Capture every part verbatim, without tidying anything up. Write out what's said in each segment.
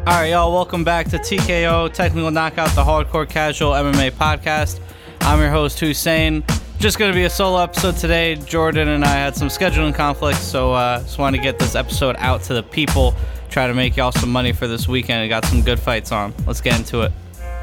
All right, y'all, welcome back to T K O, Technical Knockout, the Hardcore Casual M M A podcast. I'm your host, Hussein. Just going to be a solo episode today. Jordan and I had some scheduling conflicts, so uh, just wanted to get this episode out to the people, try to make y'all some money for this weekend. I got some good fights on. Let's get into it.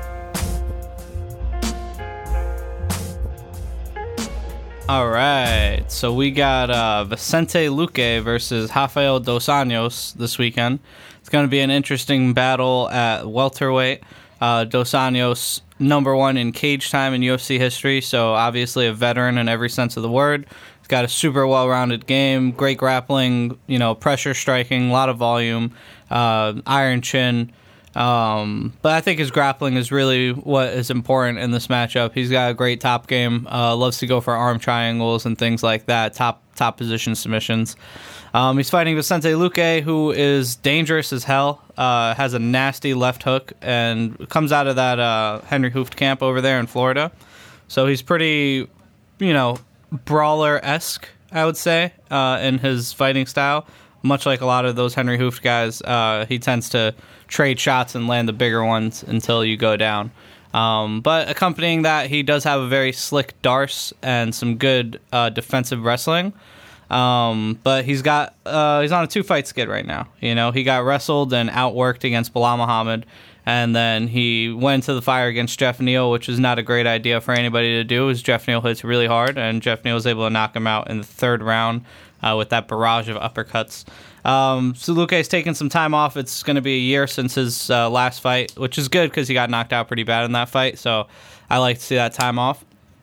All right, so we got uh, Vicente Luque versus Rafael Dos Anjos this weekend. It's going to be an interesting battle at welterweight. Uh, Dos Anjos, number one in cage time in U F C history, so obviously a veteran in every sense of the word. He's got a super well-rounded game, great grappling, you know, pressure striking, a lot of volume, uh, iron chin. Um, but I think his grappling is really what is important in this matchup. He's got a great top game, uh, loves to go for arm triangles and things like that, top top position submissions. Um, he's fighting Vicente Luque, who is dangerous as hell, uh, has a nasty left hook, and comes out of that uh, Henry Hooft camp over there in Florida. So he's pretty, you know, brawler-esque, I would say, uh, in his fighting style. Much like a lot of those Henry Hooft guys, uh, he tends to trade shots and land the bigger ones until you go down. Um, but accompanying that, he does have a very slick darce and some good uh, defensive wrestling. Um, but he's got uh, he's on a two-fight skid right now. You know, he got wrestled and outworked against Belal Muhammad, and then he went to the fire against Jeff Neal, which is not a great idea for anybody to do, as Jeff Neal hits really hard, and Jeff Neal was able to knock him out in the third round uh, with that barrage of uppercuts. Um, so Luque's taken some time off. It's going to be a year since his uh, last fight, which is good because he got knocked out pretty bad in that fight, so I like to see that time off.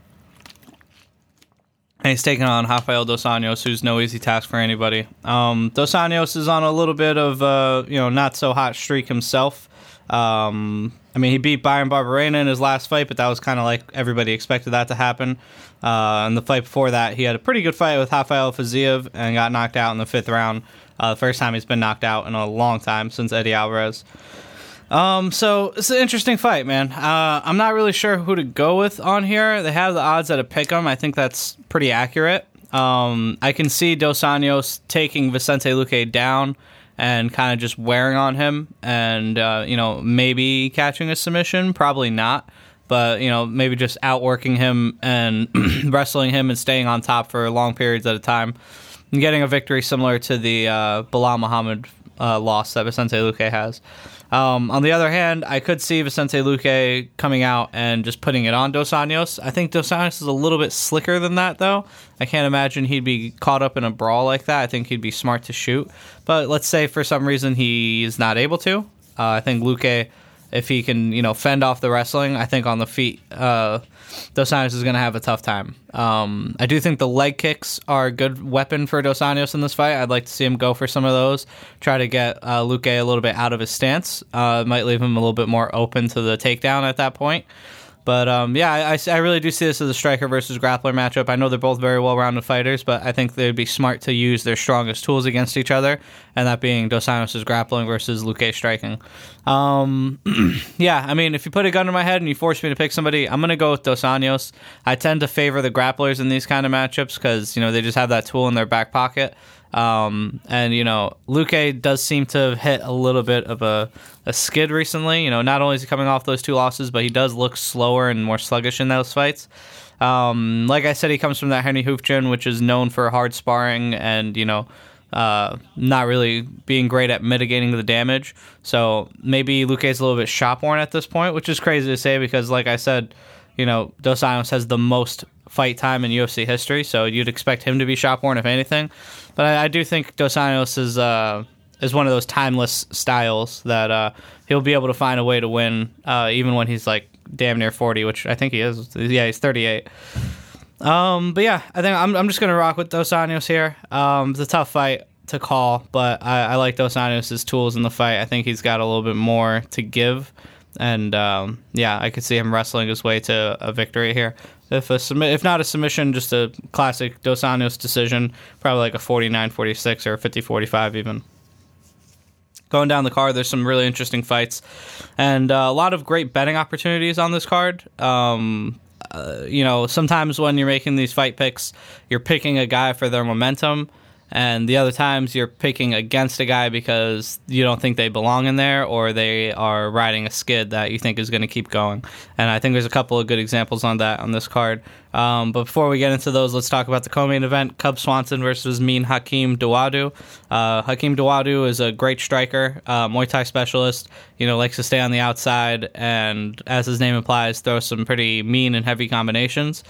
And he's taking on Rafael Dos Anjos, who's no easy task for anybody. Um, Dos Anjos is on a little bit of a, you know, not so hot streak himself. Um, I mean, he beat Byron Barberena in his last fight, but that was kind of like everybody expected that to happen. Uh, and the fight before that, he had a pretty good fight with Rafael Fiziev and got knocked out in the fifth round. Uh, the first time he's been knocked out in a long time since Eddie Alvarez. Um, so it's an interesting fight, man. Uh, I'm not really sure who to go with on here. They have the odds at a pick'em. I think that's pretty accurate. Um, I can see Dos Anjos taking Vicente Luque down and kind of just wearing on him and, uh, you know, maybe catching a submission. Probably not. But, you know, maybe just outworking him and wrestling him and staying on top for long periods at a time and getting a victory similar to the uh, Belal Muhammad uh, loss that Vicente Luque has. Um, on the other hand, I could see Vicente Luque coming out and just putting it on Dos Anjos. I think Dos Anjos is a little bit slicker than that, though. I can't imagine he'd be caught up in a brawl like that. I think he'd be smart to shoot. But let's say for some reason he is not able to. Uh, I think Luque, if he can, you know, fend off the wrestling, I think on the feet, uh, Dos Anjos is going to have a tough time. Um, I do think the leg kicks are a good weapon for Dos Anjos in this fight. I'd like to see him go for some of those, try to get uh, Luque a little bit out of his stance. Uh, might leave him a little bit more open to the takedown at that point. But, um, yeah, I, I really do see this as a striker versus grappler matchup. I know they're both very well-rounded fighters, but I think they'd be smart to use their strongest tools against each other, and that being Dos Anjos' grappling versus Luque striking. Um, yeah, I mean, if you put a gun in my head and you force me to pick somebody, I'm going to go with Dos Anjos. I tend to favor the grapplers in these kind of matchups because, you know, they just have that tool in their back pocket. Um, and, you know, Luque does seem to have hit a little bit of a, a skid recently. You know, not only is he coming off those two losses, but he does look slower and more sluggish in those fights. Um, like I said, he comes from that Henry Hooft gym, which is known for hard sparring and, you know, uh, not really being great at mitigating the damage. So maybe Luque's a little bit shop-worn at this point, which is crazy to say because, like I said, you know, Dos Anjos has the most fight time in U F C history, so you'd expect him to be shop-worn, if anything. But I, I do think Dos Anjos is uh, is one of those timeless styles that uh, he'll be able to find a way to win, uh, even when he's like damn near forty, which I think he is. Yeah, he's thirty-eight. Um, but yeah, I think I'm I'm just gonna rock with Dos Anjos here. Um, it's a tough fight to call, but I, I like Dos Anjos' tools in the fight. I think he's got a little bit more to give, and um, yeah, I could see him wrestling his way to a victory here. If a submi- if not a submission, just a classic Dos Anjos decision, probably like a forty-nine forty-six or a fifty forty-five even. Going down the card, there's some really interesting fights and uh, a lot of great betting opportunities on this card. Um, uh, you know, sometimes when you're making these fight picks, you're picking a guy for their momentum, and the other times you're picking against a guy because you don't think they belong in there, or they are riding a skid that you think is going to keep going. And I think there's a couple of good examples on that on this card. Um, but before we get into those, let's talk about the co-main event: Cub Swanson versus Mean Hakeem Dawodu. Uh, Hakeem Dawodu is a great striker, uh, Muay Thai specialist. You know, likes to stay on the outside, and as his name implies, throw some pretty mean and heavy combinations.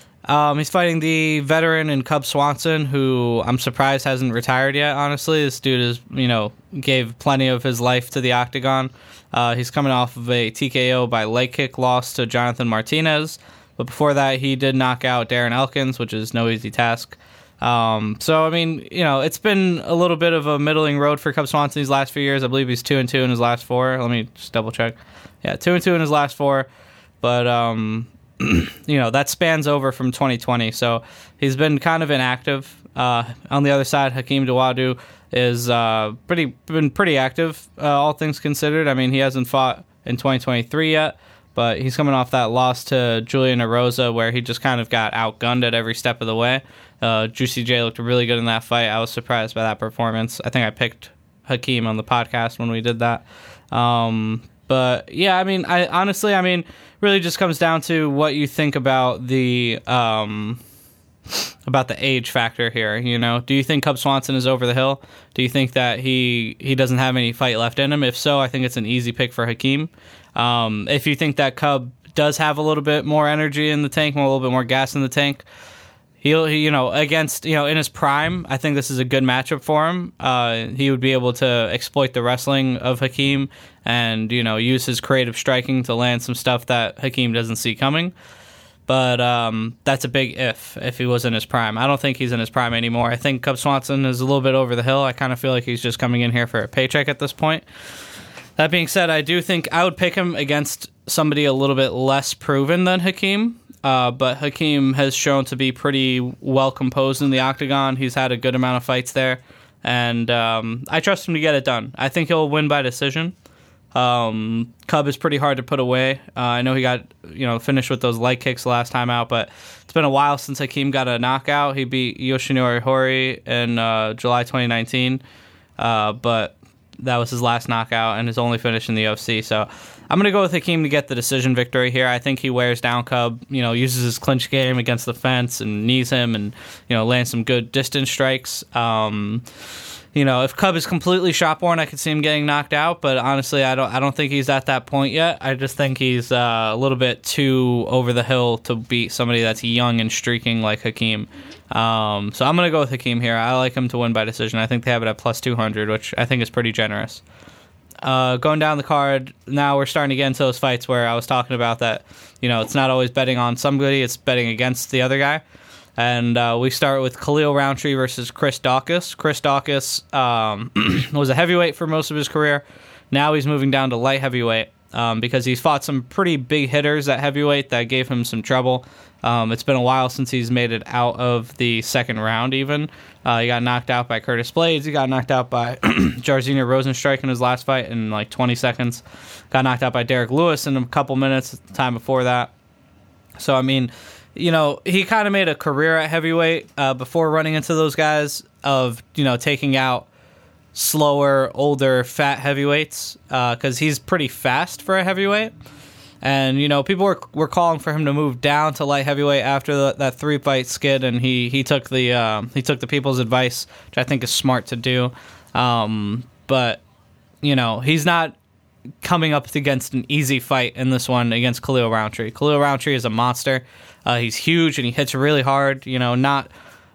Um, he's fighting the veteran in Cub Swanson, who I'm surprised hasn't retired yet, honestly. This dude is, you know, gave plenty of his life to the octagon. Uh, he's coming off of a T K O by leg kick loss to Jonathan Martinez. But before that, he did knock out Darren Elkins, which is no easy task. Um, so, I mean, you know, it's been a little bit of a middling road for Cub Swanson these last few years. I believe he's two and two in his last four. Let me just double check. Yeah, two and two in his last four. But, um... you know, that spans over from twenty twenty, so he's been kind of inactive. Uh, on the other side, Hakeem Dawodu is uh, pretty been pretty active, uh, all things considered. I mean, he hasn't fought in twenty twenty-three yet, but he's coming off that loss to Julian Erosa, where he just kind of got outgunned at every step of the way. Uh, Juicy J looked really good in that fight. I was surprised by that performance. I think I picked Hakeem on the podcast when we did that. Um, but yeah, I mean, I honestly, I mean, really just comes down to what you think about the um, about the age factor here. You know, do you think Cub Swanson is over the hill? Do you think that he he doesn't have any fight left in him? If so, I think it's an easy pick for Hakeem. Um, if you think that Cub does have a little bit more energy in the tank, a little bit more gas in the tank, he'll he, you know against you know in his prime, I think this is a good matchup for him. Uh, he would be able to exploit the wrestling of Hakeem and, you know, use his creative striking to land some stuff that Hakeem doesn't see coming. But um, that's a big if, if he was in his prime. I don't think he's in his prime anymore. I think Cub Swanson is a little bit over the hill. I kind of feel like he's just coming in here for a paycheck at this point. That being said, I do think I would pick him against somebody a little bit less proven than Hakeem. Uh, but Hakeem has shown to be pretty well composed in the octagon. He's had a good amount of fights there. And um, I trust him to get it done. I think he'll win by decision. Um, Cub is pretty hard to put away. Uh, I know he got, you know, finished with those leg kicks last time out, but it's been a while since Hakeem got a knockout. He beat Yoshinori Hori in uh, July twenty nineteen, uh, but that was his last knockout and his only finish in the U F C. So I'm going to go with Hakeem to get the decision victory here. I think he wears down Cub, you know, uses his clinch game against the fence and knees him and, you know, lands some good distance strikes. Um... You know, if Cub is completely shot-born, I could see him getting knocked out. But honestly, I don't. I don't think he's at that point yet. I just think he's uh, a little bit too over the hill to beat somebody that's young and streaking like Hakeem. Um, so I'm gonna go with Hakeem here. I like him to win by decision. I think they have it at plus two hundred, which I think is pretty generous. Uh, going down the card, now we're starting to get into those fights where I was talking about that. You know, it's not always betting on somebody; it's betting against the other guy. And uh, we start with Khalil Rountree versus Chris Daukaus. Chris Daukaus um, was a heavyweight for most of his career. Now he's moving down to light heavyweight um, because he's fought some pretty big hitters at heavyweight that gave him some trouble. Um, it's been a while since he's made it out of the second round even. Uh, he got knocked out by Curtis Blades. He got knocked out by Jairzinho Rozenstruik in his last fight in like twenty seconds. Got knocked out by Derek Lewis in a couple minutes the time before that. So, I mean, you know, he kind of made a career at heavyweight uh, before running into those guys of, you know, taking out slower, older, fat heavyweights because uh, he's pretty fast for a heavyweight. And, you know, people were were calling for him to move down to light heavyweight after the, that three-fight skid, and he he took the um, he took the people's advice, which I think is smart to do. Um, but, you know, he's not coming up against an easy fight in this one against Khalil Rountree. Khalil Rountree is a monster. Uh, he's huge and he hits really hard. You know, not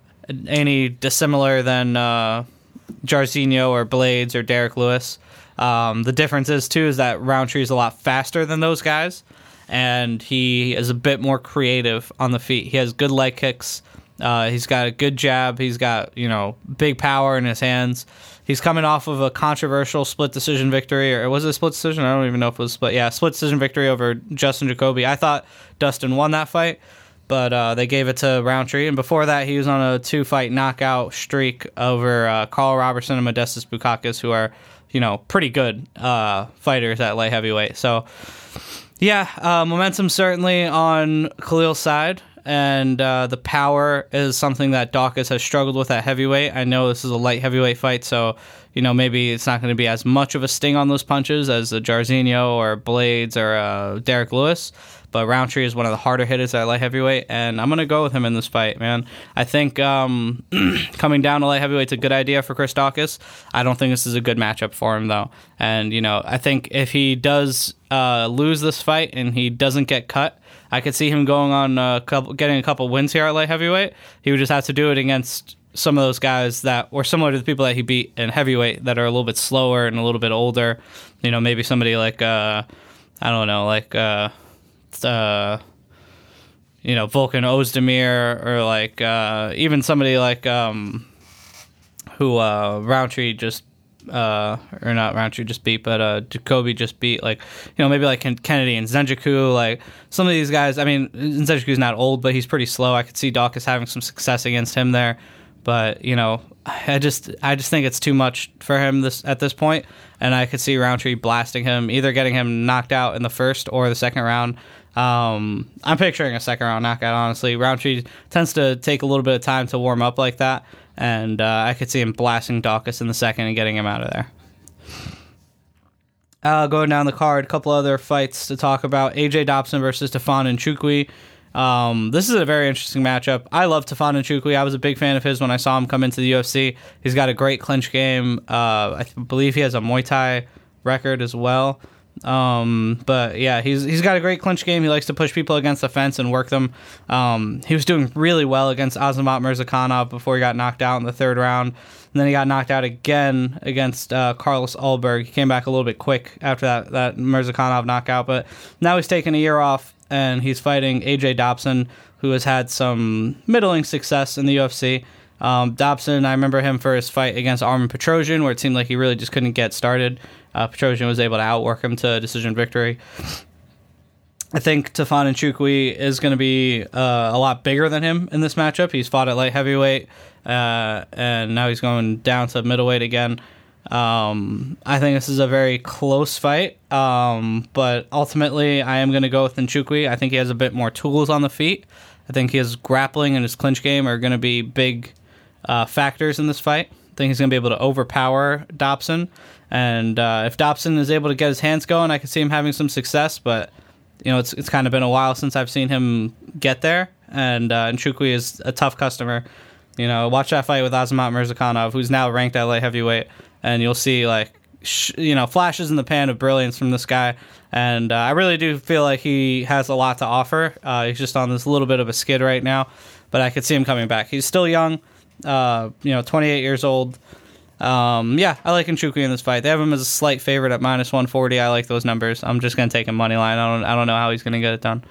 any dissimilar than uh, Jairzinho or Blades or Derek Lewis. Um, the difference is too is that Rountree is a lot faster than those guys, and he is a bit more creative on the feet. He has good leg kicks. Uh, he's got a good jab. He's got, you know, big power in his hands. He's coming off of a controversial split decision victory, or was it a split decision? I don't even know if it was split. Yeah, split decision victory over Justin Jacoby. I thought Dustin won that fight, but uh, they gave it to Rountree. And before that, he was on a two-fight knockout streak over uh, Carl Robertson and Modestas Bukakas, who are, you know, pretty good uh, fighters at light heavyweight. So, yeah, uh, momentum certainly on Khalil's side. and uh, the power is something that Daukaus has struggled with at heavyweight. I know this is a light heavyweight fight, so you know maybe it's not going to be as much of a sting on those punches as a Jairzinho or Blades or uh, Derek Lewis. But Roundtree is one of the harder hitters at light heavyweight, and I'm going to go with him in this fight, man. I think um, coming down to light heavyweight is a good idea for Chris Daukaus. I don't think this is a good matchup for him, though. And, you know, I think if he does uh, lose this fight and he doesn't get cut, I could see him going on a couple, getting a couple wins here at light heavyweight. He would just have to do it against some of those guys that were similar to the people that he beat in heavyweight that are a little bit slower and a little bit older. You know, maybe somebody like, uh, I don't know, like... Uh, Uh, you know, Volkan Ozdemir, or like uh, even somebody like um, who uh, Roundtree just uh, or not Roundtree just beat, but uh, Jacoby just beat. Like, you know, maybe like Kennedy and Zenjiku. Like some of these guys. I mean, Zenjiku's not old, but he's pretty slow. I could see Daukaus having some success against him there. But you know, I just I just think it's too much for him this at this point, and I could see Roundtree blasting him, either getting him knocked out in the first or the second round. Um, I'm picturing a second round knockout, honestly. Roundtree tends to take a little bit of time to warm up like that, and uh, I could see him blasting Daukaus in the second and getting him out of there. Uh, going down the card, a couple other fights to talk about. A J Dobson versus Tafon Nchukwi. Um, this is a very interesting matchup. I love Tafon Nchukwi. I was a big fan of his when I saw him come into the U F C. He's got a great clinch game. Uh, I th- believe he has a Muay Thai record as well. Um, but yeah, he's he's got a great clinch game. He likes to push people against the fence and work them. Um, he was doing really well against Azamat Murzakanov before he got knocked out in the third round. And then he got knocked out again against uh, Carlos Ulberg. He came back a little bit quick after that, that Murzakanov knockout. But now he's taking a year off, and he's fighting A J Dobson, who has had some middling success in the U F C. Um, Dobson, I remember him for his fight against Armen Petrosian, where it seemed like he really just couldn't get started. Uh, Petrosian was able to outwork him to a decision victory. I think Tafon Nchukwi is going to be uh, a lot bigger than him in this matchup. He's fought at light heavyweight, uh, and now he's going down to middleweight again. Um, I think this is a very close fight, um, but ultimately I am going to go with Nchukwi. I think he has a bit more tools on the feet. I think his grappling and his clinch game are going to be big uh, factors in this fight. I think he's going to be able to overpower Dobson. And uh, if Dobson is able to get his hands going, I can see him having some success. But, you know, it's it's kind of been a while since I've seen him get there. And uh, Nchukwi is a tough customer. You know, watch that fight with Azamat Murzakanov, who's now ranked at light heavyweight. And you'll see, like, sh- you know, flashes in the pan of brilliance from this guy. And uh, I really do feel like he has a lot to offer. Uh, he's just on this little bit of a skid right now. But I could see him coming back. He's still young, uh, you know, twenty-eight years old. Um, yeah, I like Nchukwi in this fight. They have him as a slight favorite at minus one forty. I like those numbers. I'm just going to take him money line. I don't, I don't know how he's going to get it done.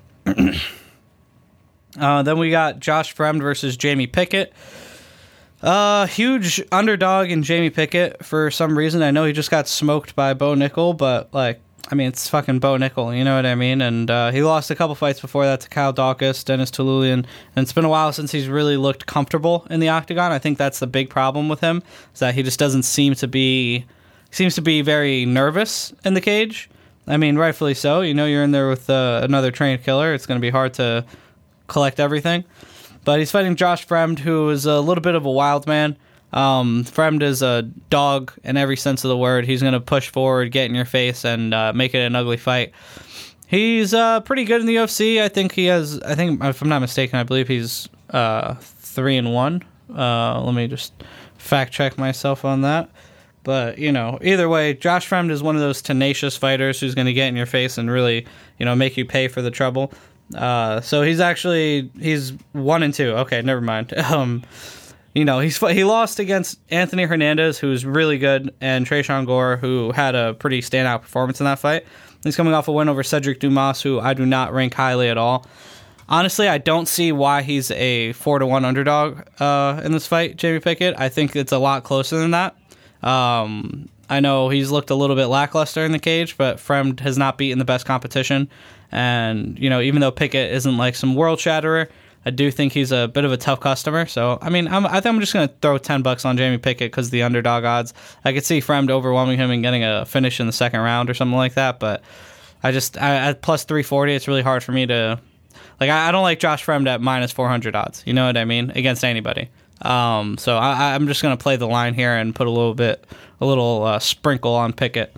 uh, then we got Josh Fremd versus Jamie Pickett. Uh, huge underdog in Jamie Pickett for some reason. I know he just got smoked by Bo Nickel, but, like, I mean, it's fucking Bo Nickel, you know what I mean? And uh, he lost a couple fights before that to Kyle Daukaus, Dennis Tululian, and it's been a while since he's really looked comfortable in the octagon. I think that's the big problem with him, is that he just doesn't seem to be, seems to be very nervous in the cage. I mean, rightfully so. You know, you're in there with uh, another trained killer. It's going to be hard to collect everything. But he's fighting Josh Fremd, who is a little bit of a wild man. Um, Fremd is a dog in every sense of the word. He's going to push forward, get in your face, and uh, make it an ugly fight. He's uh, pretty good in the U F C. I think he has, I think, if I'm not mistaken, I believe he's uh, three and one. Uh, let me just fact check myself on that. But, you know, either way, Josh Fremd is one of those tenacious fighters who's going to get in your face and really, you know, make you pay for the trouble. Uh, so he's actually, he's one and two. Okay, never mind. Um, you know, he's he lost against Anthony Hernandez, who's really good, and Tresean Gore, who had a pretty standout performance in that fight. He's coming off a win over Cedric Dumas, who I do not rank highly at all. Honestly, I don't see why he's a four to one underdog uh, in this fight, Jamie Pickett. I think it's a lot closer than that. Um, I know he's looked a little bit lackluster in the cage, but Fremd has not beaten the best competition. And, you know, even though Pickett isn't like some world shatterer, I do think he's a bit of a tough customer. So, I mean, I'm, I think I'm just going to throw ten bucks on Jamie Pickett because of the underdog odds. I could see Fremd overwhelming him and getting a finish in the second round or something like that. But I just, I, at plus three forty, it's really hard for me to like I, I don't like Josh Fremd at minus four hundred odds. You know what I mean? Against anybody. Um, so I, I'm just gonna play the line here and put a little bit, a little uh, sprinkle on Pickett.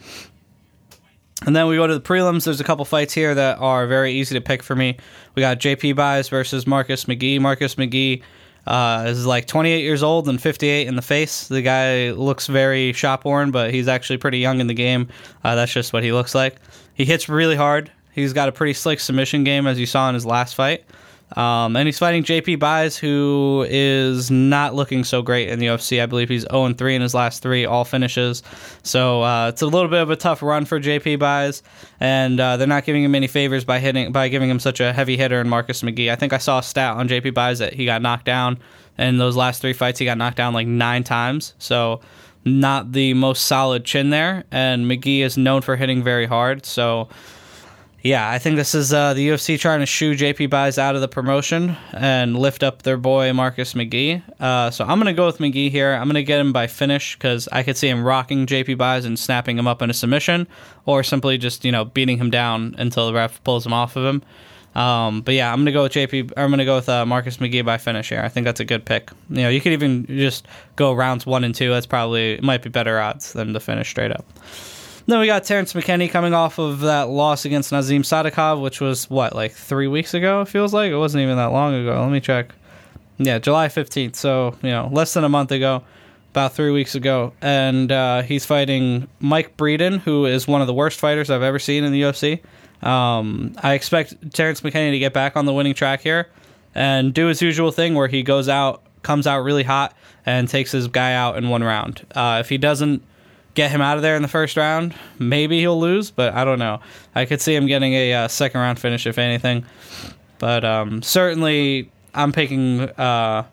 And then we go to the prelims. There's a couple fights here that are very easy to pick for me. We got J P Buys versus Marcus McGee. Marcus McGee uh, is like twenty-eight years old and fifty-eight in the face. The guy looks very shop-worn, but he's actually pretty young in the game. Uh, that's just what he looks like. He hits really hard. He's got a pretty slick submission game, as you saw in his last fight. Um, and he's fighting J P Buys, who is not looking so great in the U F C. I believe he's oh and three in his last three, all finishes. So uh, it's a little bit of a tough run for J P Buys, and uh, they're not giving him any favors by hitting by giving him such a heavy hitter in Marcus McGee. I think I saw a stat on J P Buys that he got knocked down in those last three fights. He got knocked down like nine times, so not the most solid chin there. And McGee is known for hitting very hard, so. Yeah, I think this is uh, the U F C trying to shoo J P Buys out of the promotion and lift up their boy Marcus McGee. Uh, so I'm going to go with McGee here. I'm going to get him by finish because I could see him rocking J P Buys and snapping him up in a submission, or simply just, you know, beating him down until the ref pulls him off of him. Um, but yeah, I'm going to go with J P. I'm going to go with uh, Marcus McGee by finish here. I think that's a good pick. You know, you could even just go rounds one and two. That's probably might be better odds than to finish straight up. Then we got Terrence McKinney coming off of that loss against Nazim Sadikov, which was, what, like three weeks ago, it feels like? It wasn't even that long ago. Let me check. Yeah, July fifteenth, so, you know, less than a month ago, about three weeks ago. And uh, he's fighting Mike Breeden, who is one of the worst fighters I've ever seen in the U F C. Um, I expect Terrence McKinney to get back on the winning track here and do his usual thing where he goes out, comes out really hot, and takes his guy out in one round. Uh, if he doesn't get him out of there in the first round, maybe he'll lose, but I don't know. I could see him getting a uh, second round finish, if anything. But um, certainly, I'm picking uh,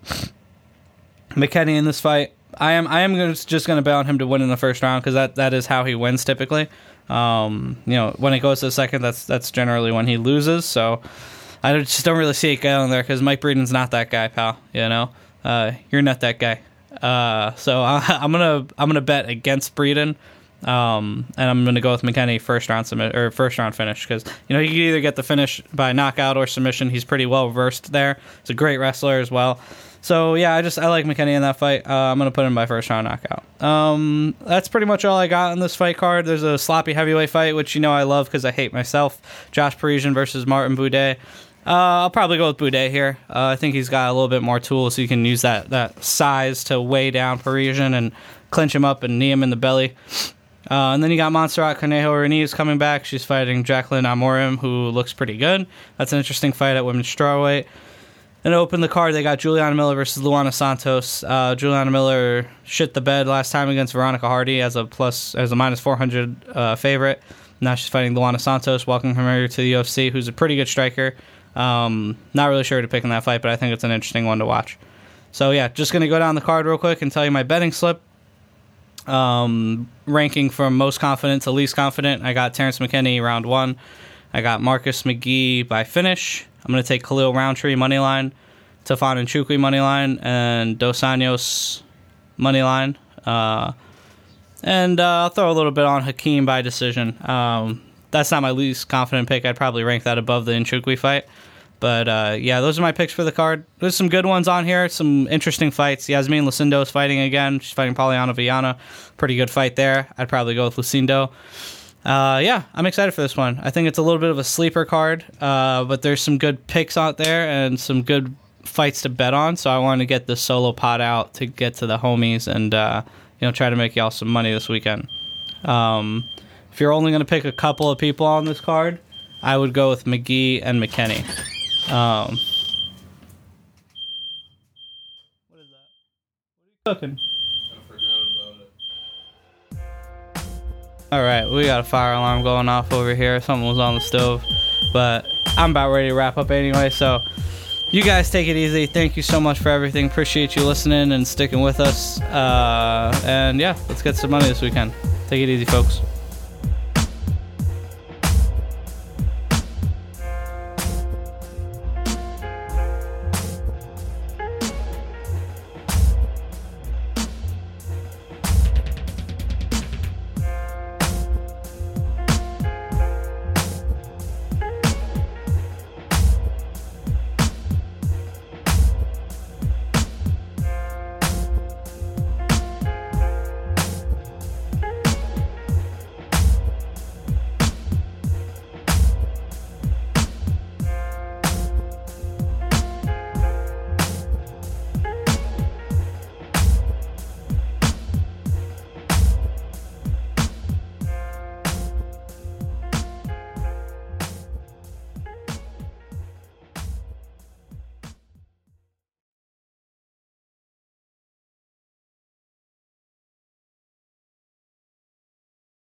McKinney in this fight. I am I am gonna, just going to bet on him to win in the first round because that, that is how he wins typically. Um, you know, when it goes to the second, that's that's generally when he loses. So I just don't really see it going there because Mike Breeden's not that guy, pal. You know, uh, you're not that guy. Uh, so I, I'm gonna I'm gonna bet against Breeden, um, and I'm gonna go with McKinney first round submit or first round finish because you know he can either get the finish by knockout or submission. He's pretty well versed there. He's a great wrestler as well. So yeah, I just I like McKinney in that fight. Uh, I'm gonna put him by first round knockout. Um, that's pretty much all I got on this fight card. There's a sloppy heavyweight fight, which you know I love because I hate myself. Josh Parisian versus Martin Buday. Uh, I'll probably go with Buday here. Uh, I think he's got a little bit more tools, so you can use that, that size to weigh down Parisian and clinch him up and knee him in the belly. Uh, and then you got Montserrat Conejo-Reniz coming back. She's fighting Jacqueline Amorim, who looks pretty good. That's an interesting fight at women's strawweight. And to open the card, they got Juliana Miller versus Luana Santos. Uh, Juliana Miller shit the bed last time against Veronica Hardy as a plus as a minus four hundred uh, favorite. Now she's fighting Luana Santos, welcoming her to the U F C, who's a pretty good striker. Um, not really sure who to pick in that fight, but I think it's an interesting one to watch. So yeah, just going to go down the card real quick and tell you my betting slip. Um, ranking from most confident to least confident, I got Terrence McKinney round one. I got Marcus McGee by finish. I'm going to take Khalil Roundtree money line, Tafon Nchukwi money line, and Dos Anjos money line. Uh, and uh, I'll throw a little bit on Hakeem by decision. Um, that's not my least confident pick. I'd probably rank that above the Nchukwi fight. But, uh, yeah, those are my picks for the card. There's some good ones on here, some interesting fights. Yasmin Lucindo is fighting again. She's fighting Poliana Viana. Pretty good fight there. I'd probably go with Lucindo. Uh, yeah, I'm excited for this one. I think it's a little bit of a sleeper card, uh, but there's some good picks out there and some good fights to bet on. So I wanted to get the solo pot out to get to the homies and, uh, you know, try to make y'all some money this weekend. Um, if you're only going to pick a couple of people on this card, I would go with McGee and McKinney. Um, what is that? What are you cooking? I forgot about it. All right, we got a fire alarm going off over here. Something was on the stove, but I'm about ready to wrap up anyway. So you guys take it easy. Thank you so much for everything. Appreciate you listening and sticking with us. Uh, and yeah, let's get some money this weekend. Take it easy, folks.